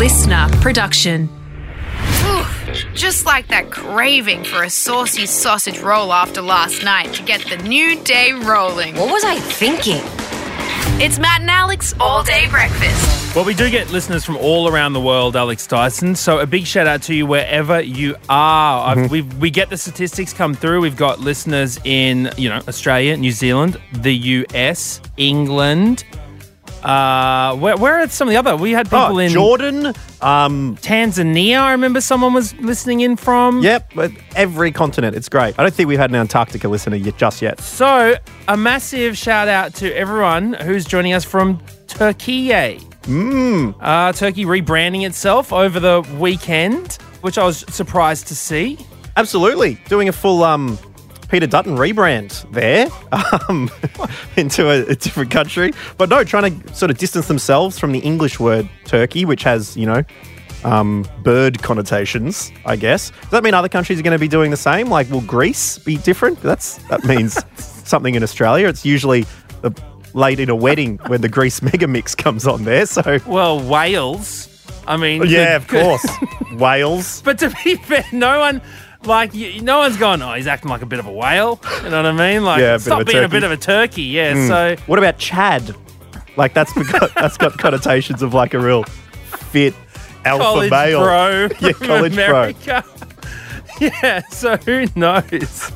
listener production. Just like that craving for a saucy sausage roll after last night to get the new day rolling. What was I thinking? It's Matt and Alex All Day Breakfast. Well, we do get listeners from all around the world, Alex Dyson, so a big shout out to you wherever you are. We get the statistics come through. We've got listeners in, Australia, New Zealand, the US, England. Where are some of the other? We had people in Jordan, Tanzania. I remember someone was listening in from. Yep, every continent. It's great. I don't think we've had an Antarctica listener just yet. So a massive shout out to everyone who's joining us from Turkey. Turkey rebranding itself over the weekend, which I was surprised to see. Absolutely, doing a full Peter Dutton rebrand there into a different country. But no, trying to sort of distance themselves from the English word turkey, which has, bird connotations, I guess. Does that mean other countries are going to be doing the same? Like, will Greece be different? That means something in Australia. It's usually late in a wedding when the Greece mega mix comes on there. So, well, Wales. I mean, yeah, of course, Wales. But to be fair, no one's going, he's acting like a bit of a whale. You know what I mean? Like, yeah, stop being a bit of a turkey. Yeah. So, what about Chad? Like, that's got connotations of like a real fit alpha college male. Bro Yeah, college America. Bro. Yeah. So who knows?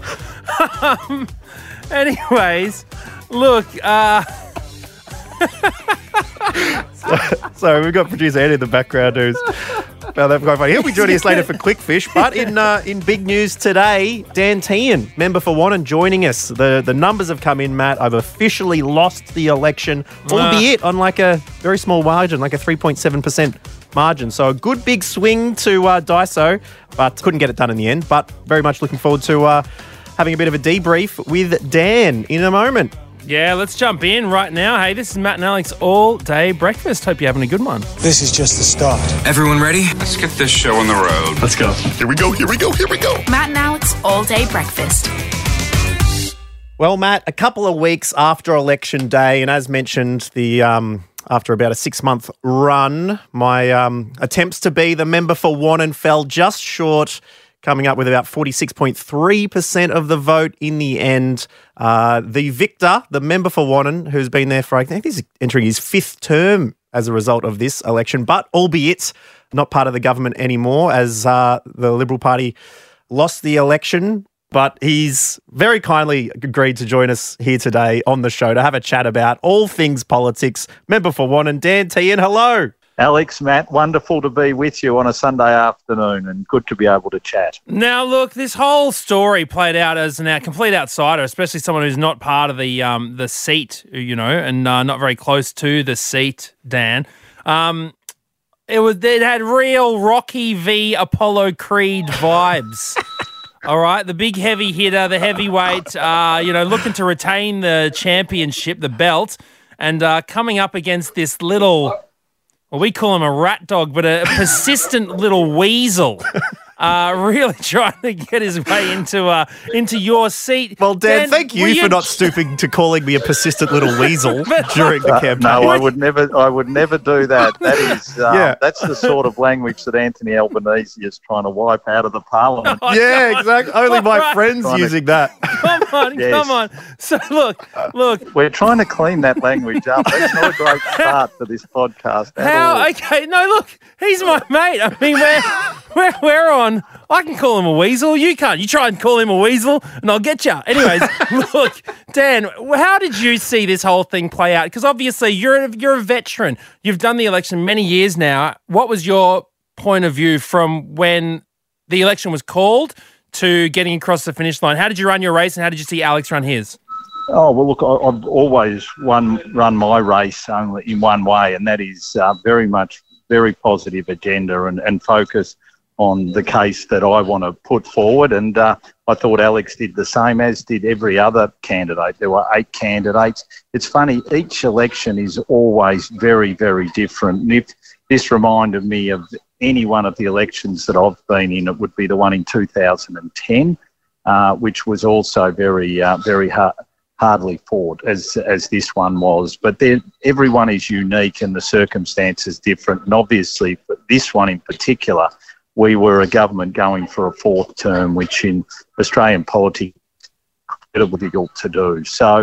Anyways, look. So we've got producer Eddie in the background who's found that quite funny. He'll be joining us later for Clickfish. But in big news today, Dan Tehan, member for Wannon, joining us. The numbers have come in, Matt. I've officially lost the election, albeit on like a very small margin, like a 3.7% margin. So a good big swing to Daiso, but couldn't get it done in the end. But very much looking forward to having a bit of a debrief with Dan in a moment. Yeah, let's jump in right now. Hey, this is Matt and Alex All Day Breakfast. Hope you're having a good one. This is just the start. Everyone ready? Let's get this show on the road. Let's go. Here we go. Matt and Alex All Day Breakfast. Well, Matt, a couple of weeks after Election Day, and as mentioned, after about a 6-month run, my attempts to be the member for Wannon fell just short, coming up with about 46.3% of the vote in the end. The victor, the member for Wannon, who's been there for, I think he's entering his 5th term as a result of this election, but albeit not part of the government anymore, as the Liberal Party lost the election. But he's very kindly agreed to join us here today on the show to have a chat about all things politics. Member for Wannon, Dan Tehan, hello. Alex, Matt, wonderful to be with you on a Sunday afternoon and good to be able to chat. Now, look, this whole story played out as a complete outsider, especially someone who's not part of the seat, and not very close to the seat, Dan. It had real Rocky v. Apollo Creed vibes. All right, the big heavy hitter, the heavyweight, looking to retain the championship, the belt, and coming up against this little... Well, we call him a rat dog, but a persistent little weasel, really trying to get his way into your seat. Well, Dan, thank you for not stooping to calling me a persistent little weasel during the campaign. No, I would never do that. That is, that's the sort of language that Anthony Albanese is trying to wipe out of the parliament. Yeah, exactly. Only my friends using that. Come on. So look. We're trying to clean that language up. That's not a great start for this podcast at all. Okay, no, look, he's my mate. I mean, we're on. I can call him a weasel. You can't. You try and call him a weasel, and I'll get you. Anyways, look, Dan, how did you see this whole thing play out? Because obviously you're a veteran. You've done the election many years now. What was your point of view from when the election was called to getting across the finish line? How did you run your race, and how did you see Alex run his? Oh, well, look, I've always run my race only in one way, and that is very positive agenda and focus on the case that I want to put forward. And I thought Alex did the same, as did every other candidate. There were 8 candidates. It's funny, each election is always very, very different. And if this reminded me of any one of the elections that I've been in, it would be the one in 2010, which was also very hardly fought as this one was. But everyone is unique and the circumstances different. And obviously, for this one in particular, we were a government going for a fourth term, which in Australian politics is incredibly difficult to do. So,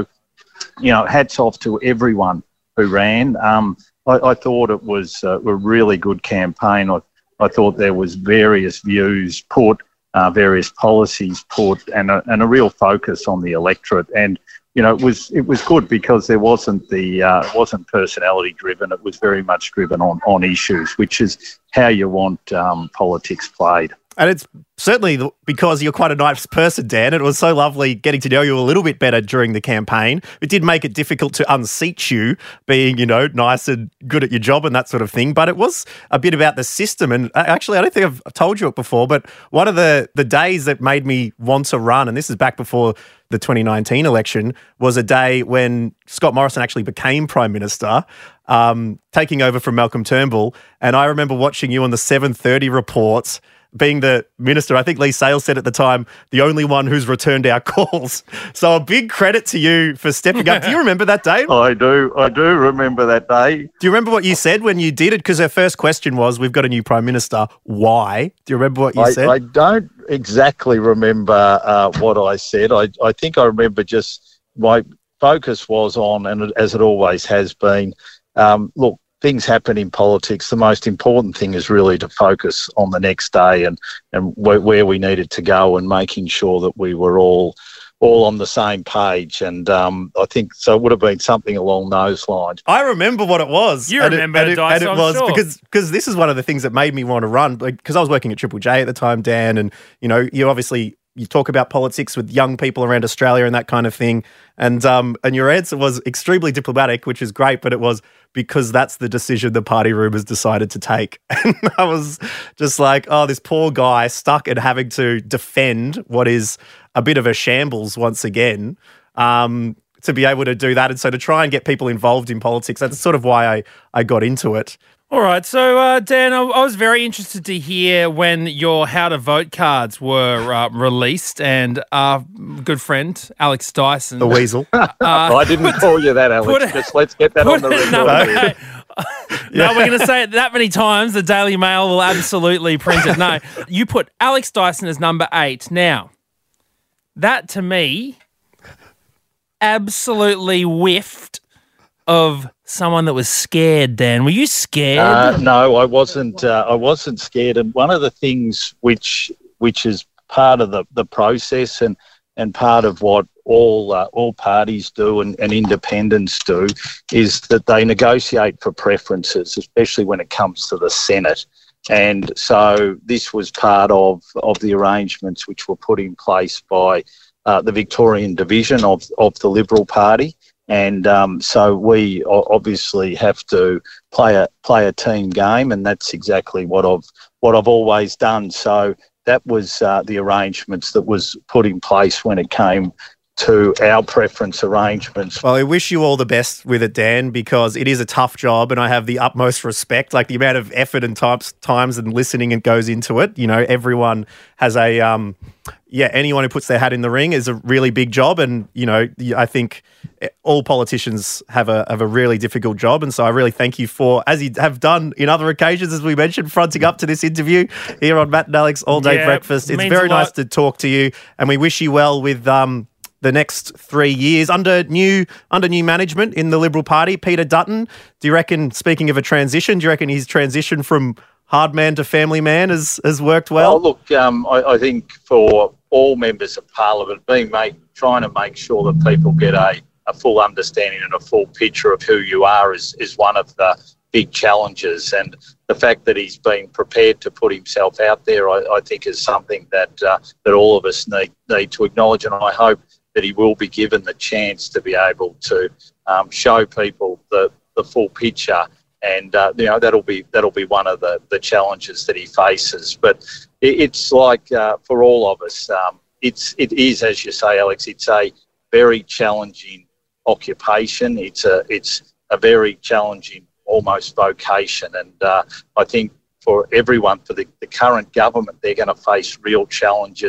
hats off to everyone who ran. I thought it was a really good campaign. I thought there was various views put, various policies put, and a real focus on the electorate. And it was good because there wasn't it wasn't personality driven. It was very much driven on issues, which is how you want politics played. And it's certainly because you're quite a nice person, Dan. It was so lovely getting to know you a little bit better during the campaign. It did make it difficult to unseat you, being, nice and good at your job and that sort of thing. But it was a bit about the system. And actually, I don't think I've told you it before, but one of the days that made me want to run, and this is back before the 2019 election, was a day when Scott Morrison actually became Prime Minister, taking over from Malcolm Turnbull. And I remember watching you on the 7:30 reports, being the minister. I think Lee Sales said at the time, the only one who's returned our calls. So a big credit to you for stepping up. Do you remember that day? I do remember that day. Do you remember what you said when you did it? Because her first question was, we've got a new Prime Minister. Why? Do you remember what you said? I don't exactly remember what I said. I think I remember just my focus was on, and as it always has been, look, things happen in politics. The most important thing is really to focus on the next day and where we needed to go, and making sure that we were all on the same page. And I think so. It would have been something along those lines. I remember what it was. You remember it, Dice, and it I'm was sure. because this is one of the things that made me want to run. Because I was working at Triple J at the time, Dan, and you talk about politics with young people around Australia and that kind of thing. And your answer was extremely diplomatic, which is great, but it was because that's the decision the party room has decided to take. And I was just like, oh, this poor guy stuck at having to defend what is a bit of a shambles once again, to be able to do that. And so to try and get people involved in politics, that's sort of why I got into it. All right. So, Dan, I was very interested to hear when your How to Vote cards were released, and our good friend, Alex Dyson. The weasel. I didn't call you that, Alex. Just let's get that on the record. No, we're going to say it that many times. The Daily Mail will absolutely print it. No, you put Alex Dyson as number 8. Now, that to me absolutely whiffed of someone that was scared, Dan. Were you scared? No, I wasn't. I wasn't scared. And one of the things which is part of the process and part of what all parties do and independents do is that they negotiate for preferences, especially when it comes to the Senate. And so this was part of the arrangements which were put in place by the Victorian division of the Liberal Party. And so we obviously have to play a team game, and that's exactly what I've always done. So that was the arrangements that was put in place when it came to our preference arrangements. Well, I wish you all the best with it, Dan, because it is a tough job, and I have the utmost respect. Like the amount of effort and times and listening it goes into it. Everyone has anyone who puts their hat in the ring is a really big job, and I think all politicians have a really difficult job, and so I really thank you for, as you have done in other occasions, as we mentioned, fronting up to this interview here on Matt and Alex All Day Breakfast. It's very nice to talk to you, and we wish you well with the next 3 years under new management in the Liberal Party. Peter Dutton, do you reckon, speaking of a transition, do you reckon his transition from hard man to family man has worked well? Oh, look, I think for all members of Parliament, trying to make sure that people get a full understanding and a full picture of who you are is one of the big challenges. And the fact that he's been prepared to put himself out there, I think, is something that all of us need to acknowledge. And I hope that he will be given the chance to be able to show people the full picture. And that'll be one of the challenges that he faces. But it's like for all of us, it is, as you say, Alex. It's a very challenging occupation. It's a very challenging, almost vocation. And I think for everyone, for the current government, they're going to face real challenges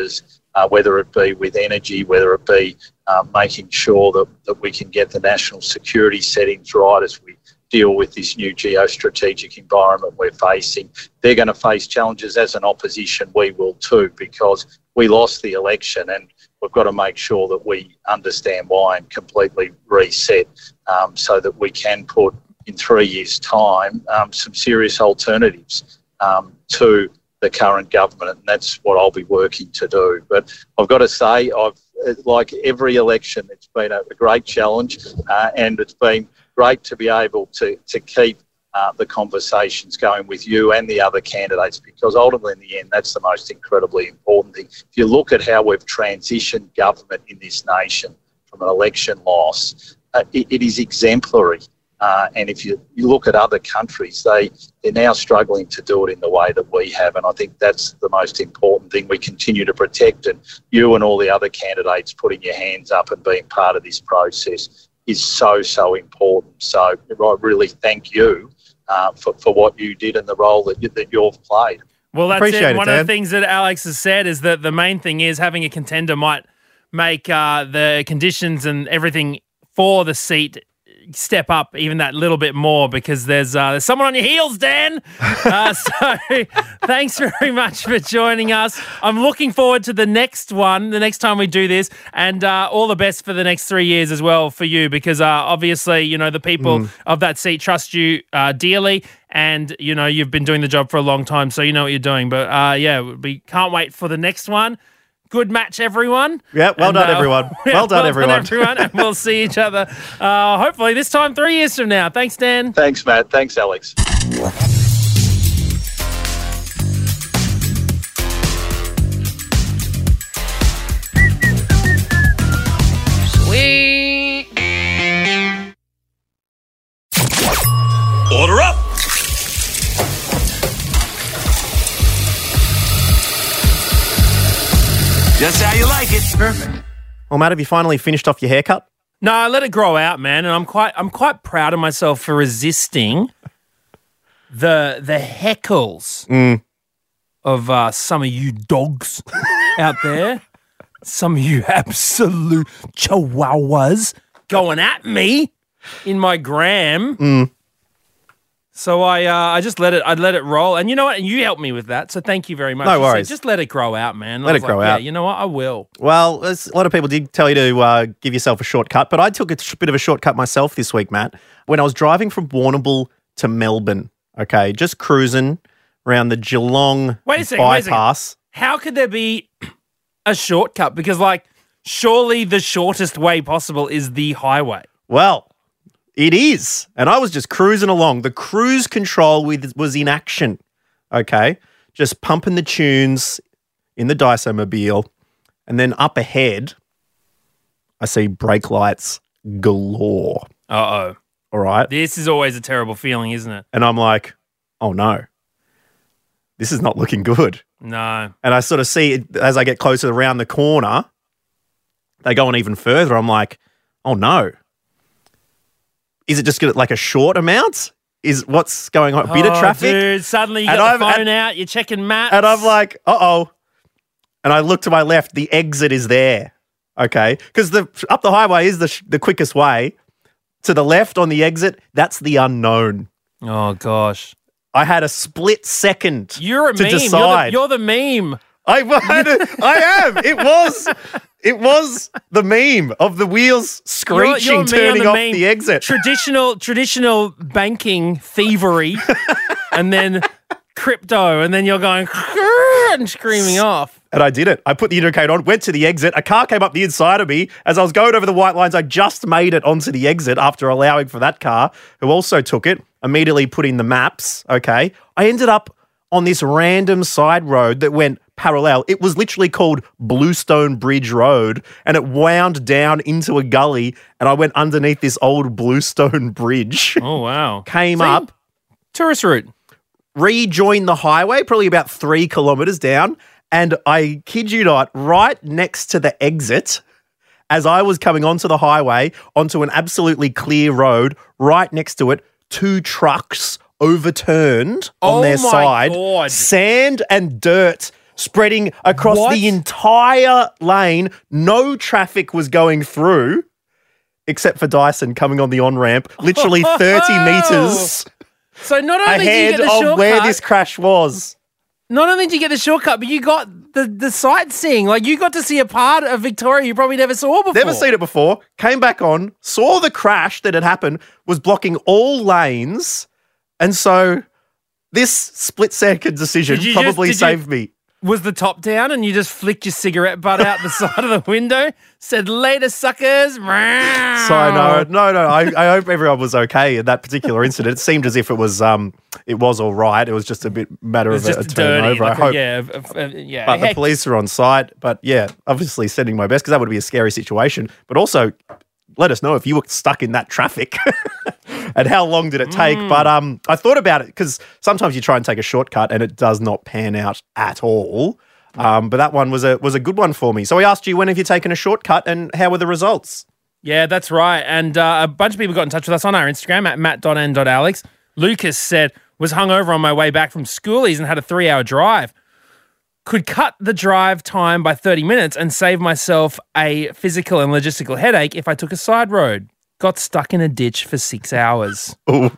whether it be with energy, whether it be making sure that we can get the national security settings right as we deal with this new geostrategic environment we're facing. They're going to face challenges as an opposition. We will too, because we lost the election, and we've got to make sure that we understand why and completely reset so that we can put, in 3 years' time, some serious alternatives to the current government, and that's what I'll be working to do. But I've got to say, like every election, it's been a great challenge, and it's been great to be able to keep the conversations going with you and the other candidates, because ultimately in the end, that's the most incredibly important thing. If you look at how we've transitioned government in this nation from an election loss, it is exemplary. And if you look at other countries, they're now struggling to do it in the way that we have. And I think that's the most important thing we continue to protect. And you and all the other candidates putting your hands up and being part of this process is so important. So I really thank you for what you did and the role that you've played. Well, that's Appreciate it. it, One Dan. of the things that Alex has said is that the main thing is having a contender might make the conditions and everything for the seat step up even that little bit more, because there's someone on your heels, Dan. So thanks very much for joining us. I'm looking forward to the next one, the next time we do this, and all the best for the next 3 years as well for you, because obviously, you know, the people of that seat trust you dearly, and, you know, you've been doing the job for a long time, so you know what you're doing. But yeah, we can't wait for the next one. Good match, everyone. Yeah, well done, everyone. Well done, everyone. And we'll see each other hopefully this time 3 years from now. Thanks, Dan. Thanks, Matt. Thanks, Alex. Sweet. Order up! Just how you like it. Perfect. Well, Matt, have you finally finished off your haircut? No, I let it grow out, man, and I'm quite proud of myself for resisting the heckles of some of you dogs out there, some of you absolute chihuahuas going at me in my gram. So I just let it roll, and you know what? And you helped me with that, so thank you very much. No You said, worries. just let it grow out, man. Let it grow out. Yeah, you know what? I will. Well, a lot of people did tell you to give yourself a shortcut, but I took a bit of a shortcut myself this week, Matt. When I was driving from Warrnambool to Melbourne, okay, just cruising around the Geelong bypass. How could there be a shortcut? Because, like, surely the shortest way possible is the highway. Well, it is. And I was just cruising along. The cruise control was in action, okay? Just pumping the tunes in the Daiso-mobile. And then up ahead, I see brake lights galore. Uh-oh. All right? This is always a terrible feeling, isn't it? And I'm like, oh, no. This is not looking good. No. And I sort of see it as I get closer around the corner, they go on even further. I'm like, oh, no. Is it just like a short amount? Is what's going on? A bit of traffic? Dude, suddenly you got the phone out, you're checking maps. And I'm like, uh-oh. And I look to my left, the exit is there, okay? Because up the highway is the quickest way. To the left on the exit, that's the unknown. Oh, gosh. I had a split second You're a to meme. decide. You're the meme. I am. It was the meme of the wheels screeching, You're me turning on off meme. the exit. Traditional banking thievery, and then crypto, and then you're going and screaming off. And I did it. I put the indicator on, went to the exit. A car came up the inside of me. As I was going over the white lines, I just made it onto the exit after allowing for that car, who also took it, immediately put in the maps, okay? I ended up on this random side road that went parallel. It was literally called Bluestone Bridge Road, and it wound down into a gully, and I went underneath this old Bluestone Bridge. Oh, wow. Came up. Tourist route. Rejoined the highway, probably about 3 kilometres down, and I kid you not, right next to the exit, as I was coming onto the highway, onto an absolutely clear road, right next to it, 2 trucks overturned on their side. God. Sand and dirt spreading across What? the entire lane. No traffic was going through except for Dyson coming on the on-ramp, literally 30 metres So not only did you ahead get the of shortcut, where this crash was. not only did you get the shortcut, but you got the sightseeing. Like, you got to see a part of Victoria you probably never saw before. Never seen it before. Came back on, saw the crash that had happened, was blocking all lanes. And so this split-second decision Did you probably just- did you- saved me. Was the top down and you just flicked your cigarette butt out the side of the window? Said, later, suckers. So I hope everyone was okay in that particular incident. It seemed as if it was all right. It was just a bit matter of a turnover. I hope. Yeah. But the police are on site. But yeah, obviously sending my best because that would be a scary situation. But also, let us know if you were stuck in that traffic and how long did it take. But I thought about it because sometimes you try and take a shortcut and it does not pan out at all. But that one was a good one for me. So we asked you, when have you taken a shortcut and how were the results? Yeah, that's right. And a bunch of people got in touch with us on our Instagram at matt.n.alex. Lucas said, was hungover on my way back from schoolies and had a 3-hour drive. Could cut the drive time by 30 minutes and save myself a physical and logistical headache if I took a side road. Got stuck in a ditch for 6 hours. Ooh.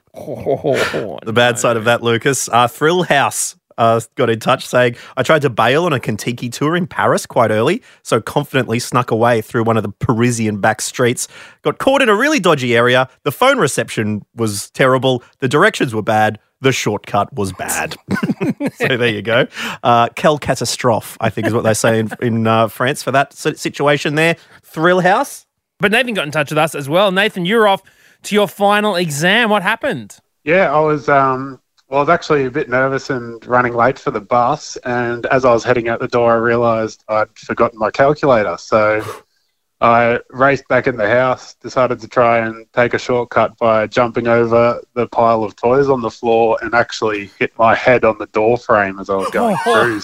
The bad side of that, Lucas. Thrill House got in touch saying, I tried to bail on a Kentucky tour in Paris quite early, so confidently snuck away through one of the Parisian back streets. Got caught in a really dodgy area. The phone reception was terrible. The directions were bad. The shortcut was bad. So there you go. Quelle catastrophe, I think is what they say in France for that situation there. Thrill House. But Nathan got in touch with us as well. Nathan, you're off to your final exam. What happened? Yeah, I was actually a bit nervous and running late for the bus. And as I was heading out the door, I realised I'd forgotten my calculator. So I raced back in the house, decided to try and take a shortcut by jumping over the pile of toys on the floor and actually hit my head on the door frame as I was going through.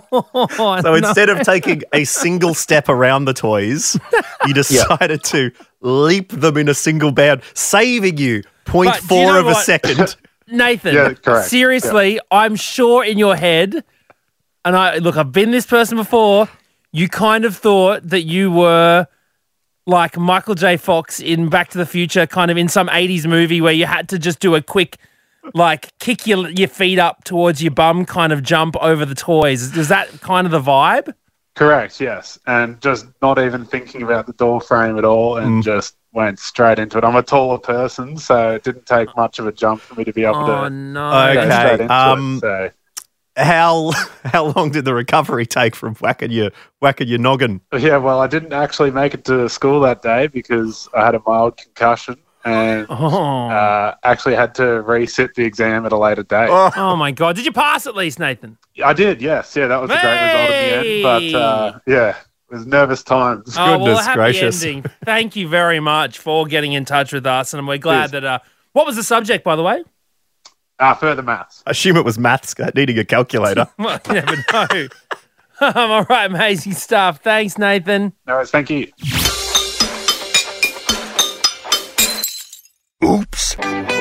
So Instead of taking a single step around the toys, you decided to leap them in a single bound, saving you 0.4 of a second. Nathan, Yeah, correct. seriously, I'm sure in your head, and I've been this person before, you kind of thought that you were like Michael J. Fox in Back to the Future, kind of in some 80s movie where you had to just do a quick, like, kick your feet up towards your bum kind of jump over the toys. Is that kind of the vibe? correct, yes. And just not even thinking about the door frame at all and just went straight into it. I'm a taller person, so it didn't take much of a jump for me to be able to go straight into it. So. How long did the recovery take from whacking your noggin? Yeah, well, I didn't actually make it to school that day because I had a mild concussion and actually had to resit the exam at a later date. Oh my God. Did you pass at least, Nathan? I did, yes. Yeah, that was a great result in the end. But, yeah, it was nervous times. Goodness gracious. Ending. Thank you very much for getting in touch with us. And we're glad that... what was the subject, by the way? Further maths. I assume it was maths, needing a calculator. Well, you never know. All right, amazing stuff. Thanks, Nathan. No worries, thank you. Oops.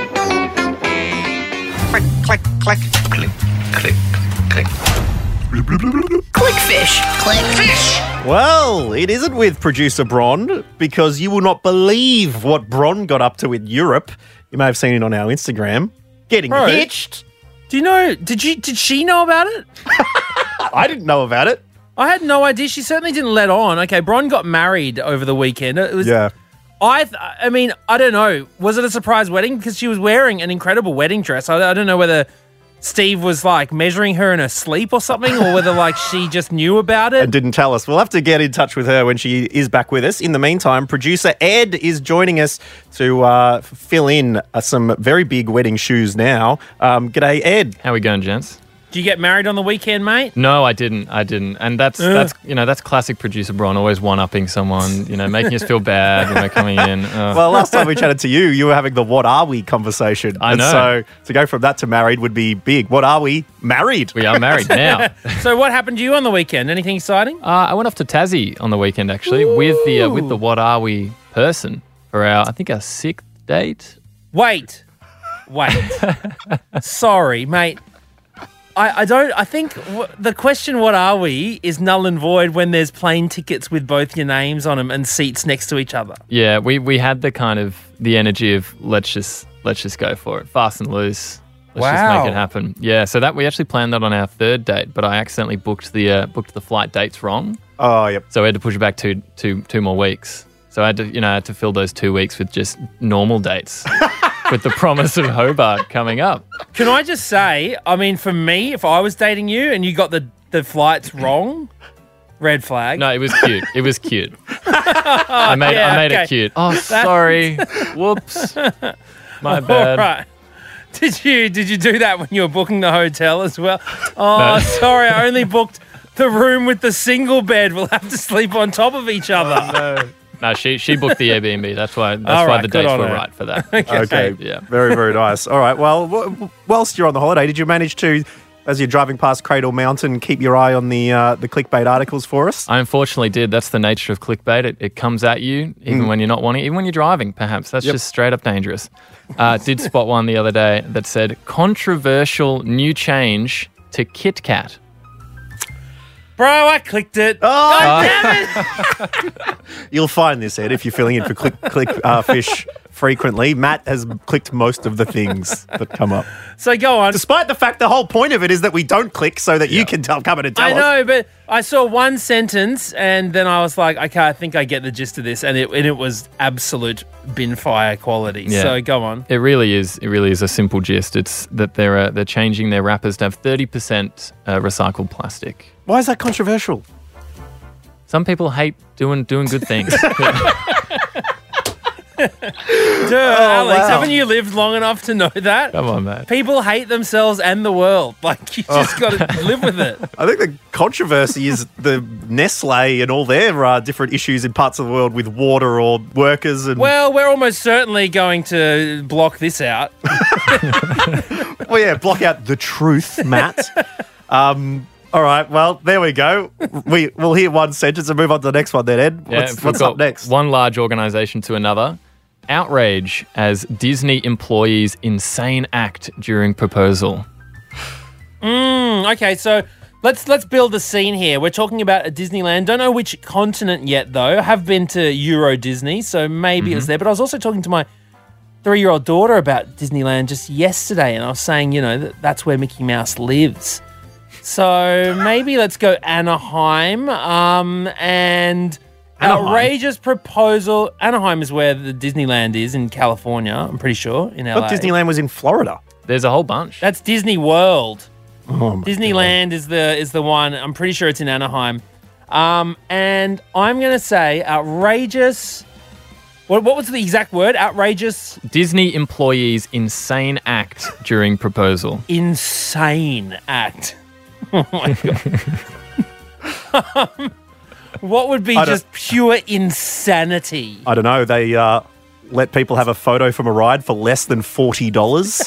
Click, click, click. Click, click, click. Clickfish. Clickfish. Well, it isn't with producer Bron because you will not believe what Bron got up to in Europe. You may have seen it on our Instagram. Getting hitched. Do you know, did she know about it? I didn't know about it. I had no idea. She certainly didn't let on. Okay, Bron got married over the weekend. It was, Yeah. I mean, I don't know. Was it a surprise wedding? Because she was wearing an incredible wedding dress. I don't know whether Steve was like measuring her in her sleep or something, or whether like she just knew about it. And didn't tell us. We'll have to get in touch with her when she is back with us. In the meantime, producer Ed is joining us to fill in some very big wedding shoes now. G'day, Ed. How we going, gents? Did you get married on the weekend, mate? No, I didn't. And that's classic producer Bron, always one-upping someone, making us feel bad when they're coming in. Well, last time we chatted to you, you were having the what are we conversation. I know. And so to go from that to married would be big. What are we? Married. We are married now. So what happened to you on the weekend? Anything exciting? I went off to Tassie on the weekend, actually, with the what are we person for our 6th date. Wait. Sorry, mate. I think the question, what are we, is null and void when there's plane tickets with both your names on them and seats next to each other. Yeah, we had the kind of the energy of let's just go for it, fast and loose. Let's just make it happen. Yeah, so that we actually planned that on our third date, but I accidentally booked the flight dates wrong. Oh, yep. So we had to push it back two more weeks. So I had to fill those 2 weeks with just normal dates, with the promise of Hobart coming up. Can I just say, I mean, for me, if I was dating you and you got the flights wrong, red flag. No, it was cute. It was cute. I made it cute. Oh, sorry. Whoops. My bad. All right. Did you do that when you were booking the hotel as well? Oh, no. Sorry, I only booked the room with the single bed. We'll have to sleep on top of each other. No, she booked the Airbnb. That's why the dates were right for that. Okay. Yeah. Very, very nice. All right. Well, whilst you're on the holiday, did you manage to, as you're driving past Cradle Mountain, keep your eye on the clickbait articles for us? I unfortunately did. That's the nature of clickbait. It comes at you even when you're not wanting, even when you're driving, perhaps. That's just straight up dangerous. Did spot one the other day that said, controversial new change to Kit Kat. Bro, I clicked it. Oh, God damn it. You'll find this, Ed, if you're filling in for fish frequently. Matt has clicked most of the things that come up. So go on. Despite the fact the whole point of it is that we don't click so that you can come in and tell us. I know, but I saw one sentence and then I was like, okay, I think I get the gist of this. And it was absolute bin fire quality. Yeah. So go on. It really is a simple gist. It's that they're changing their wrappers to have 30% recycled plastic. Why is that controversial? Some people hate doing good things. Alex, haven't you lived long enough to know that? Come on, mate. People hate themselves and the world. Like, you just got to live with it. I think the controversy is the Nestle and all their different issues in parts of the world with water or workers. And well, we're almost certainly going to block this out. Well, yeah, block out the truth, Matt. All right, well, there we go. We'll hear one sentence and move on to the next one then, Ed. What's up next? One large organisation to another. Outrage as Disney employees' insane act during proposal. Okay, so let's build a scene here. We're talking about a Disneyland. Don't know which continent yet, though. I have been to Euro Disney, so maybe it was there. But I was also talking to my 3-year-old daughter about Disneyland just yesterday, and I was saying, that's where Mickey Mouse lives. So maybe let's go Anaheim and outrageous proposal. Anaheim is where the Disneyland is in California, I'm pretty sure, in LA. But Disneyland was in Florida. There's a whole bunch. That's Disney World. Oh, Disneyland is the one. I'm pretty sure it's in Anaheim. And I'm going to say outrageous. What was the exact word? Outrageous? Disney employees' insane act during proposal. Insane act. Oh my God. What would be just pure insanity? I don't know. They let people have a photo from a ride for less than $40.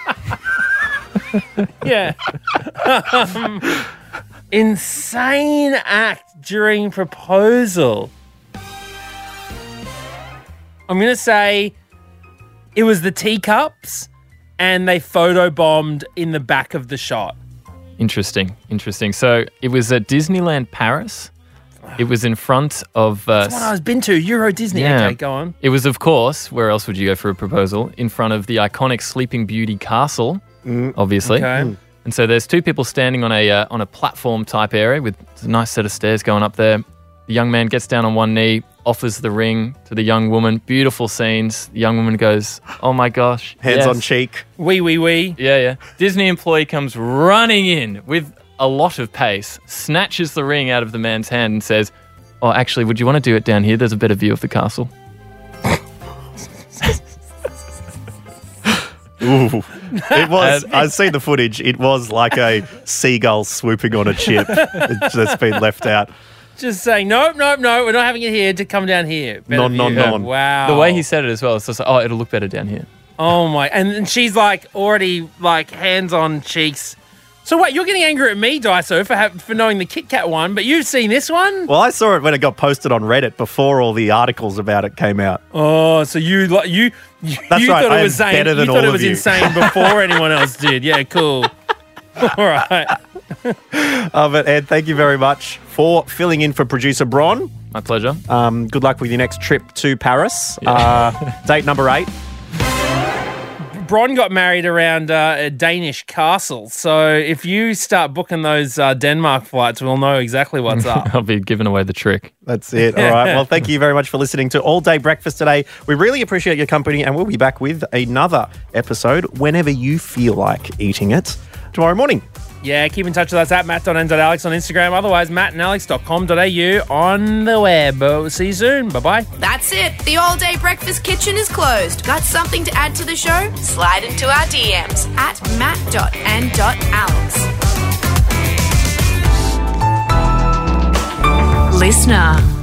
Yeah. Insane act during proposal. I'm going to say it was the teacups and they photobombed in the back of the shot. Interesting. So it was at Disneyland Paris. It was in front of... That's one I've been to, Euro Disney. Yeah. Okay, go on. It was, of course, where else would you go for a proposal? In front of the iconic Sleeping Beauty castle, obviously. Okay. And so there's two people standing on a platform type area with a nice set of stairs going up there. The young man gets down on one knee, offers the ring to the young woman. Beautiful scenes. The young woman goes, oh my gosh. Hands on cheek. Wee. Yeah. Disney employee comes running in with a lot of pace, snatches the ring out of the man's hand and says, oh, actually, would you want to do it down here? There's a better view of the castle. Ooh. It was, I've seen the footage. It was like a seagull swooping on a chip that's been left out. Just saying, nope, we're not having it here, to come down here. Non. Wow. The way he said it as well, it's just like, oh, it'll look better down here. Oh my, and she's like already like hands on cheeks. So wait, you're getting angry at me, Daiso, for knowing the Kit Kat one, but you've seen this one? Well, I saw it when it got posted on Reddit before all the articles about it came out. Oh, so you That's right, thought it was better than you all thought it of was you. insane before anyone else did. Yeah, cool. All right. But Ed, thank you very much for filling in for producer Bron. My pleasure. Good luck with your next trip to Paris. Date number 8. Bron got married around a Danish castle. So if you start booking those Denmark flights, we'll know exactly what's up. I'll be giving away the trick. That's it. All right. Well, thank you very much for listening to All Day Breakfast today. We really appreciate your company, and we'll be back with another episode whenever you feel like eating it tomorrow morning. Yeah, keep in touch with us at matt.n.alex on Instagram. Otherwise, mattandalex.com.au on the web. See you soon. Bye-bye. That's it. The all-day breakfast kitchen is closed. Got something to add to the show? Slide into our DMs at matt.n.alex. Listener.